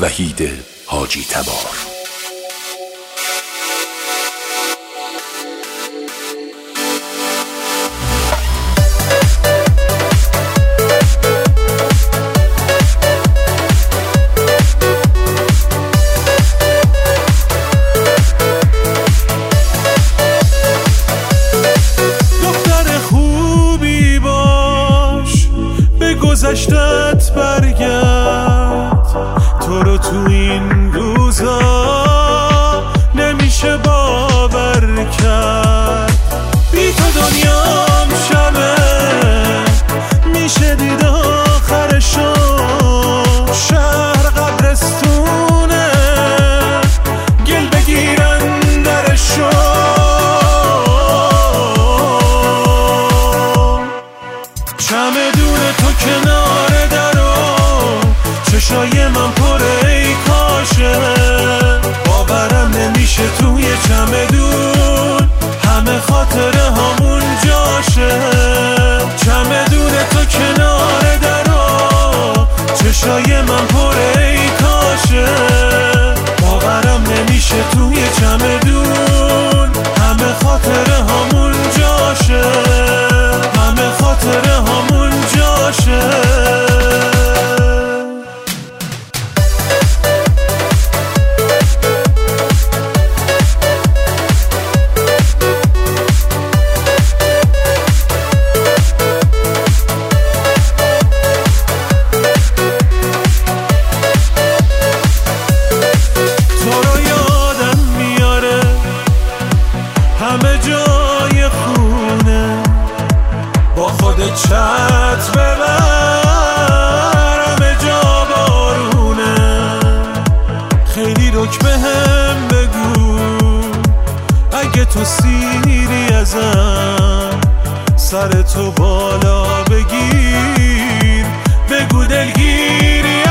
وحید حاجی تبار. گذشتت برگرد، تو رو تو این روزا نمیشه باور کرد. بی تو دنیام شبه میشه دید آخرشو، شهر قبرستونه گل بگیرن درشو. چمدون تو کنار درو، چشای من پره ای کاشه، باورم نمیشه توی چمدون همه خاطره همون جاشه. چمدون تو کنار درو، چشای من پره ای کاشه، باورم نمیشه توی چمدون همه خاطره همون جاشه، همه خاطره همون جاشه. تو رو یادم میاره همه جای خونه، با خودت چت ببر همه جا بارونه. خیلی رک بهم بگو اگه تو سیری ازم، سر تو بالا بگیر بگو دلگیری